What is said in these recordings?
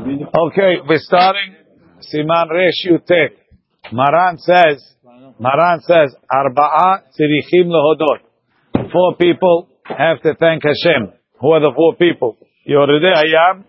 Okay, we're starting Siman Resh Yutet. Maran says, Arba'a tzirichim lehodot. 4 people have to thank Hashem. Who are the 4 people? Yoredei Hayam,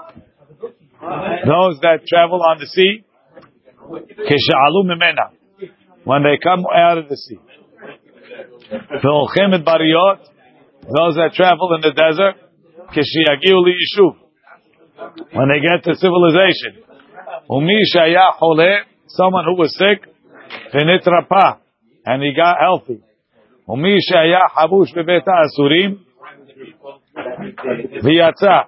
those that travel on the sea. Kisha'alu mimena, when they come out of the sea. Ve'olchem et bariyot, those that travel in the desert. Kishiyagiu liyishuv, when they get to civilization. Umi shaya chole, someone who was sick. V'nitrapa, and he got healthy. Umi shaya habush bebeta asurim. V'yatza.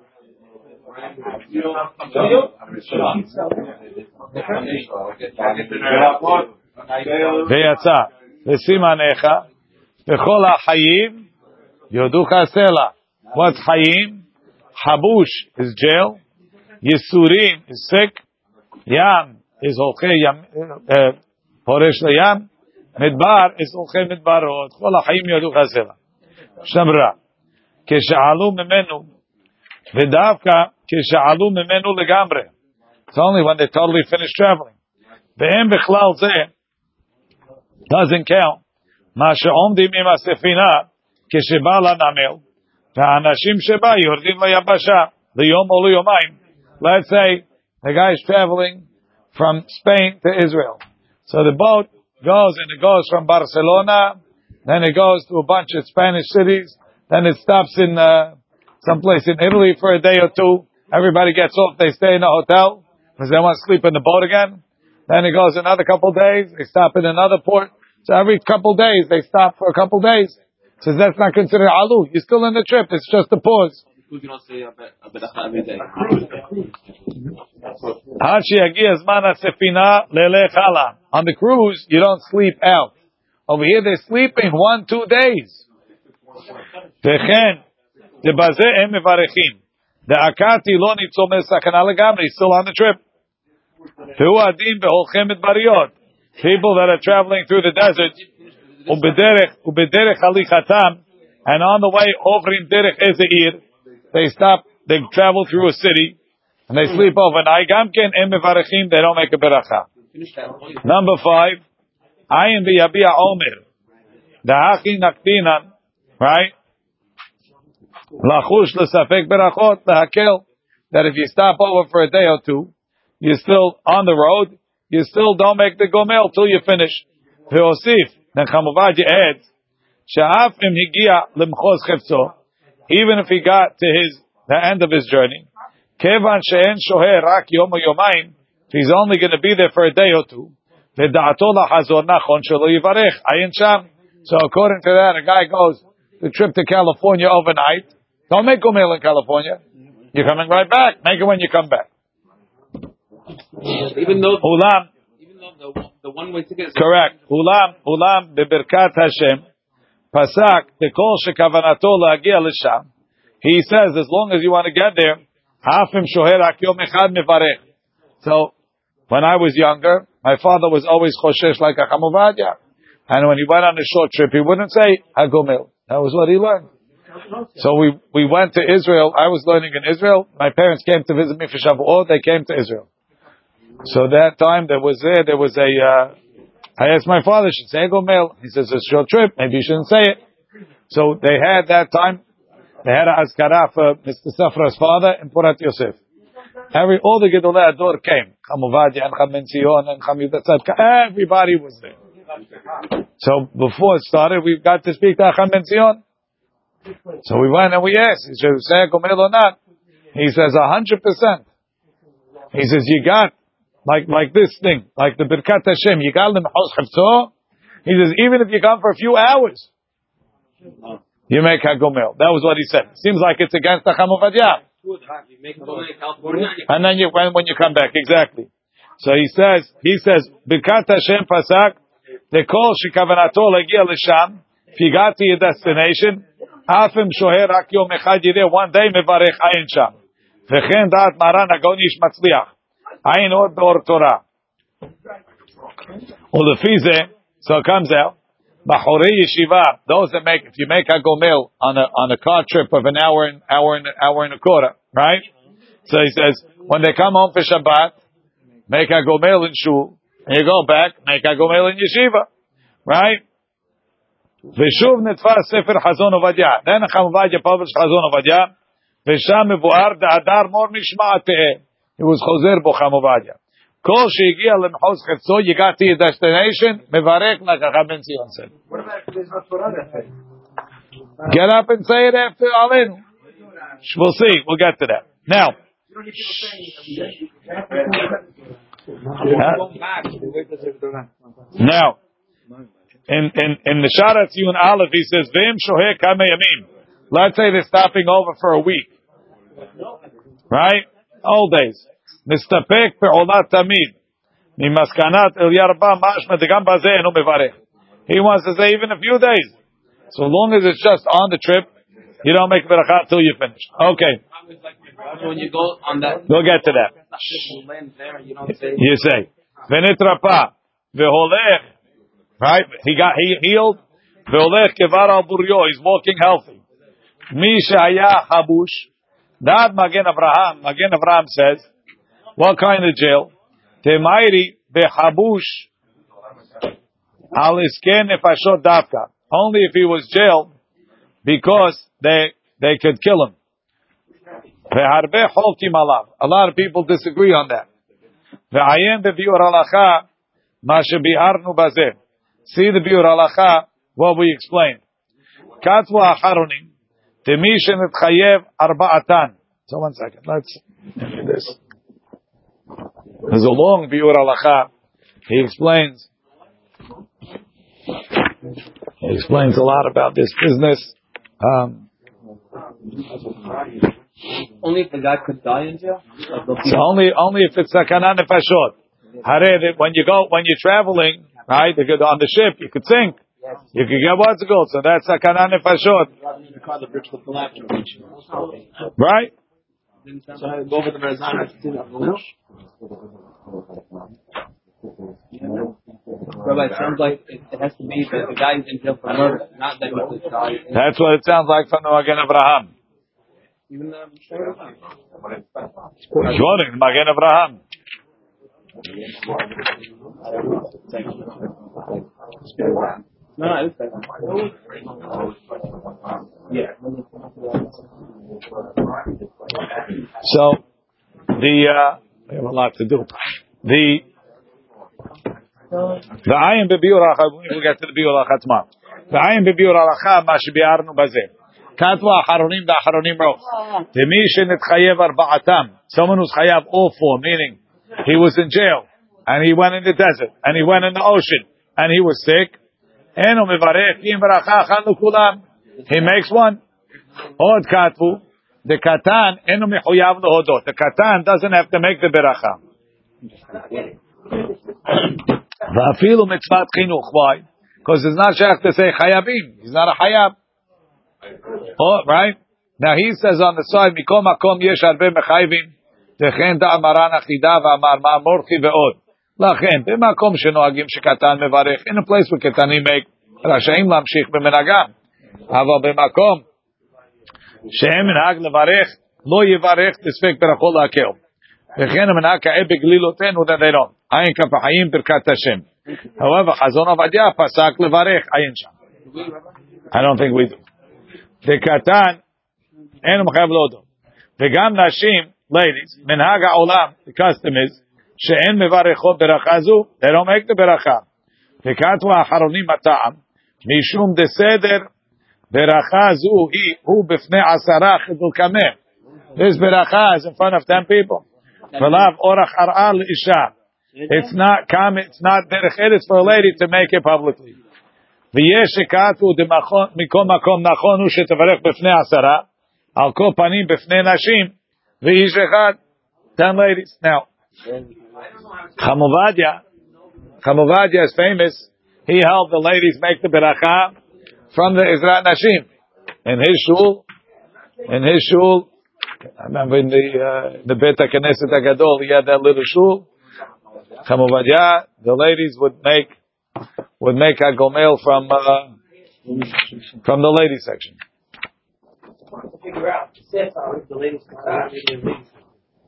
V'yatza. V'simanecha. V'chol ha'chayim. Yoducha sela. What's chayim? Habush is jail. Yisurim is sick. Yam is olchei yam, poresh leyam. Midbar is olchei midbarot. Chol ha'chayim yoducha sela. Shamra. Kesha'alu memenu. V'davka kesha'alu memenu legamre. It's only when they totally finish traveling. Ve'em b'chlal zeh doesn't count. Ma she'omdim im ha'sefina kesheba lanamel. V'anashim sheba yordim layabasha liyom o liyomayim. Let's say the guy is traveling from Spain to Israel. So the boat goes and it goes from Barcelona, then it goes to a bunch of Spanish cities, then it stops in someplace in Italy for a day or 2. Everybody gets off, they stay in a hotel because they want to sleep in the boat again. Then it goes another couple of days, they stop in another port. So every couple of days they stop for a couple of days. So that's not considered alu. You're still in the trip. It's just a pause. You don't say a beracha every day. On the cruise, you don't sleep out. Over here, they're sleeping 1-2 days. The akati lo nitzomeh sakana legamri, still on the trip. People that are traveling through the desert, ubederech halichatam, and on the way over in derech ezeir, they stop, they travel through a city, and they sleep overnight. Gamken em mevarechim, they don't make a beracha. Number 5, ayin b'yabia omer, da'achi naktinan, right? Lachush l'safek berachot lahakel, that if you stop over for a day or 2, you're still on the road, you still don't make the gomel till you finish. Ve'osif, then Chamuvad adds, sha'af im higia lemchos chefzo, even if he got to the end of his journey, kevan she'en shoher rak yom o yomayim, if he's only going to be there for a day or 2, ve'da'ato lahazor nachon shelo yivarech ayin sham. So according to that, a guy goes the trip to California overnight. Don't make gomel in California. You're coming right back. Make it when you come back. Even though Ulam, the one-way ticket is correct. Ulam bebirkat Hashem pasak tekol shekavanato la'agia l'sham. He says as long as you want to get there, hafim shoher ak yom echad mevarech. So when I was younger, my father was always choshesh like a Chamuvadia, and when he went on a short trip, he wouldn't say hagomel. That was what he learned. So we went to Israel. I was learning in Israel. My parents came to visit me for Shavuot. They came to Israel. So that time there was a. I asked my father, should say gomel. He says it's a short trip. Maybe you shouldn't say it. So they had that time. They had a azkara for Mr. Safra's father in Purat Yosef. All the Gedolei Ador came. Chamuvadia and Cham Ben Zion and Cham Yudat Tzadka. Everybody was there. So before it started, we got to speak to Cham Ben Zion. So we went and we asked, should we say gomel or not? He says 100%. He says you got like this thing, like the Birkat Hashem, you got lemchos chefzo. He says even if you come for a few hours, you make hagomel. That was what he said. Seems like it's against the Chamuvadia. You make gomel in California, and then when you come back, exactly. So he says Birkat Hashem pasak tekol shekavanato lagia l'sham. If you got to your destination, afim shoher rak yom echad yireh, one day mevarech ayin sham. V'chen da'at Maran Hagon Ish Matzliach. Ayin or Be'or Torah. Ulefize, so it comes out, Bachorei Yeshiva, those that make, if you make a gomel on a car trip of an hour and a quarter, right? So he says, when they come home for Shabbat, make a gomel in shul, and you go back, make a gomel in yeshiva, right? V'shuv netfas sefer Hazon Ovadia. Then Chacham Ovadia published Hazon Ovadia. V'sham mevuar da'adar mor mishma'at te'eh. It was Choser bo Chacham Ovadia. Kol she'egia lemchos chetzo, you got to your destination, mevarek like Chacham Ben Zion said. What about if there's not Torah that day? Get up and say it after Alenu. We'll see. We'll get to that. Now. Now, in the Sharat Yun Aleph, he says, "V'im shoheh kama yamim." Let's say they're stopping over for a week, right? Old days. Mistapek pe'olat tamid. Mimaskanat el yarba mashma degam bazeh eno mevarech. He wants to say even a few days. So long as it's just on the trip, you don't make beracha till you finish. Okay. When you go on that, we'll get to that. You say, "V'nitrapa v'holech." Right? He healed. V'holech kevar al buryo. He's walking healthy. Mi shaya habush. That Magen Avraham says, what kind of jail? Temairi behabush al isken nefashot davka. Only if he was jailed because they could kill him. Ve'harbe holkim alav. A lot of people disagree on that. Ve'ayem bebiur halacha ma shebi'arnu bazeh. See the biur halacha, what we explained. Katvu acharonim temi shenetchayev arba'atan. So 1 second, let's do this. There's a long biur halacha. He explains a lot about this business. Only if the guy could die in jail. So only if it's sakana nefashot. When you're traveling, right? On the ship, you could sink. You could get what's it called. So that's sakana nefashot. Right? So I go over the Verzana to see that. Rabbi, it sounds like it has to be that the guy is in jail for murder, not that he could die. That's what it sounds like from the Magen Avraham. Even the Magen Avraham. No, it's yeah. So we have a lot to do. The ayin bebiur halacha. We'll get to the biur halacha tomorrow. The ayin bebiur halacha ma shebi'arnu bazeh. Katva acharonim da acharonim ro. Temi shenetchayev arba'atam. Someone who's chayav all four, meaning he was in jail and he went in the desert and he went in the ocean and he was sick. Eno mevarech im beracha achanu kulam. He makes one. Od katvu. The katan eno mechuyav lehodot. The katan doesn't have to make the beracha. Va'afilu mitzvat chinuch. Why? Because it's not shaykh to say chayavim. He's not a chayab. Oh, right? Now he says on the side, Mikom makom yesh harbe mechayvim, techen da'amaran achida v'amar ma'amorchi ve'od. Lachem, b'makom shenoagim shekatan mevarech. In a place where ketanim make rashaim lamshich b'menagam. Aval b'makom she'em menag levarech, lo yivarech tisfek berachol la'akel. V'chen menag ka'e beglilotenu, then they don't. Ayin kapahayim birkat Hashem. However, Chazon Ovadia pasak levarech ayin sham. I don't think we do. The katan, enum chayav lodo. V'gam nashim, ladies, minhag ha'olam, the custom is, she'en mevarechot beracha zu, they don't make the beracha. V'katvu ha'acharonim ata'am, mishum deseder, beracha zu, hu b'fnei asara chidul kameh. This beracha is in front of 10 people. V'lav orach ar'al isha. It's not derech eretz for a lady to make it publicly. ויש שכתבו מכל מקום נכון הוא שתברך בפני 10 על כל פנים בפני נשים ואיש אחד 10 ladies. Now Chacham Ovadia is famous. He helped the ladies make the beracha from the Ezrat Nashim in his shul. I remember in the Beit HaKnesset HaGadol he had that little shul. Chacham Ovadia, the ladies would make a gomel from the ladies section.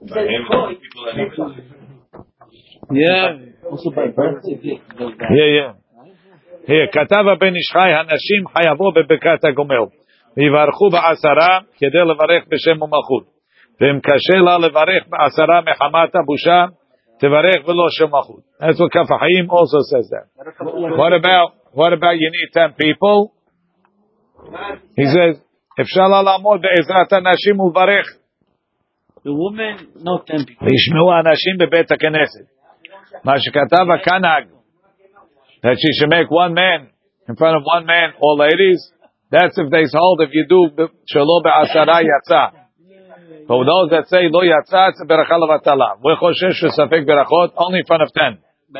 Yeah. Also by birth. Yeah. Here, כתב הבן איש חי, הנשים חייבו בברכת הגומל. ויברכו בעשרה כדי לברך בשם ומלכות. ואם קשה לה לברך בעשרה מחמת הבושה, תברך ולא שם מלכות. That's what Kaf HaChaim also says that. What about you need 10 people? He says, אפשר לה לעמוד בעזרת הנשים ולברך. The woman, no 10 people. וישמעו האנשים בבית הכנסת. מה שכתב הכנ"ג, that she should make one man in front of one man, all ladies. That's if they hold, if you do shelo be'asara yatsa. But those that say lo yatsa, it's a beracha levatala. We choshesh safek berachot only in front of 10.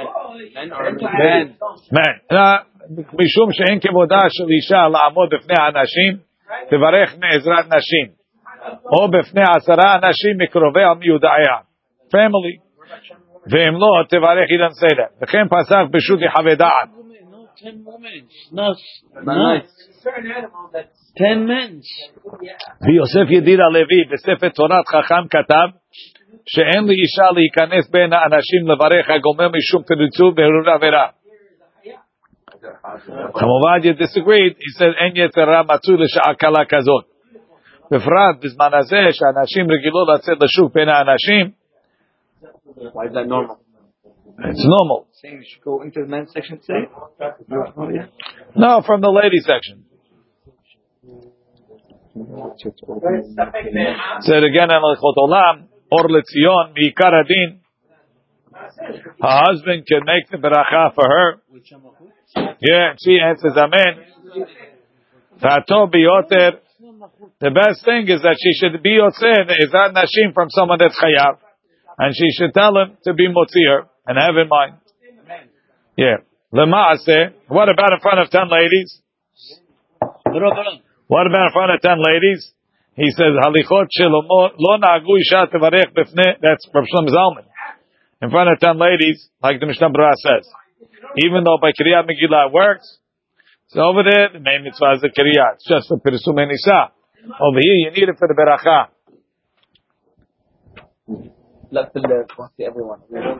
Men. Mishum she'en kevoda shel isha la'amod b'fnei anashim, tevarech me'ezrat nashim. O b'fnei asara anashim mikrovei al miyuda'ya. Family. Ve'im lo tevarech, he doesn't say that. V'chem pasak b'shut yihaveh da'at. No, 10 women. No. 10 men. ויוסף ידיד הלוי בספר תורת חכם כתב שאין לאישה להיכנס בין האנשים לברך הגומל משום תריצות והרהור עבירה. כמובן you disagreed, he said אין יתרה מצוי לשעה קלה כזאת. בפרט בזמן הזה שהאנשים רגילו לצאת לשוק בין האנשים. Why is that normal? It's normal. Saying you should go into the men's section today? No, from the ladies section. Said again in L'chot Olam, Or L'Tzion, Mi'ikar Adin, her husband can make the beracha for her. Yeah, she answers Amen. Tato biyoter. The best thing is that she should be yotzeh the Ezrat Nashim from someone that's chayav, and she should tell him to be motzir and have in mind. Yeah. Lema'aseh. What about in front of 10 ladies? What about in front of 10 ladies? He says, Halichot Shelo lo na'agu isha tevarech b'fnei. That's Rav Shlomo Zalman. In front of 10 ladies, like the Mishnah Berurah says. Even though by Kriyat Megillah it works, so over there, the main mitzvah is the Kriyat. It's just for Pirsum and Isha. Over here, you need it for the Beracha. Let's see everyone.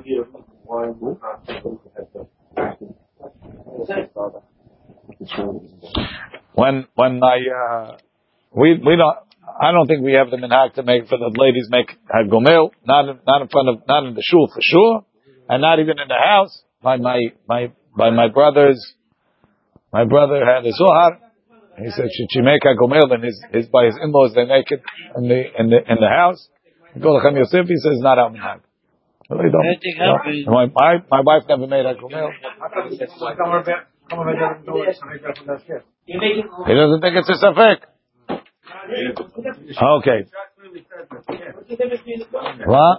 When I don't think we have the minhag to make for the ladies make hagomel, not in the shul for sure, and not even in the house. My brother had a zohar. He said, should she make hagomel? And his by his in-laws they make it in the house. Go to Yosef, he says not our minhag. Really don't. My wife never made hagomel. He doesn't think it's a safek. Okay. What?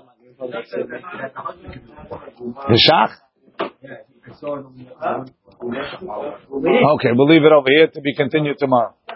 The shach? Okay, we'll leave it over here to be continued tomorrow.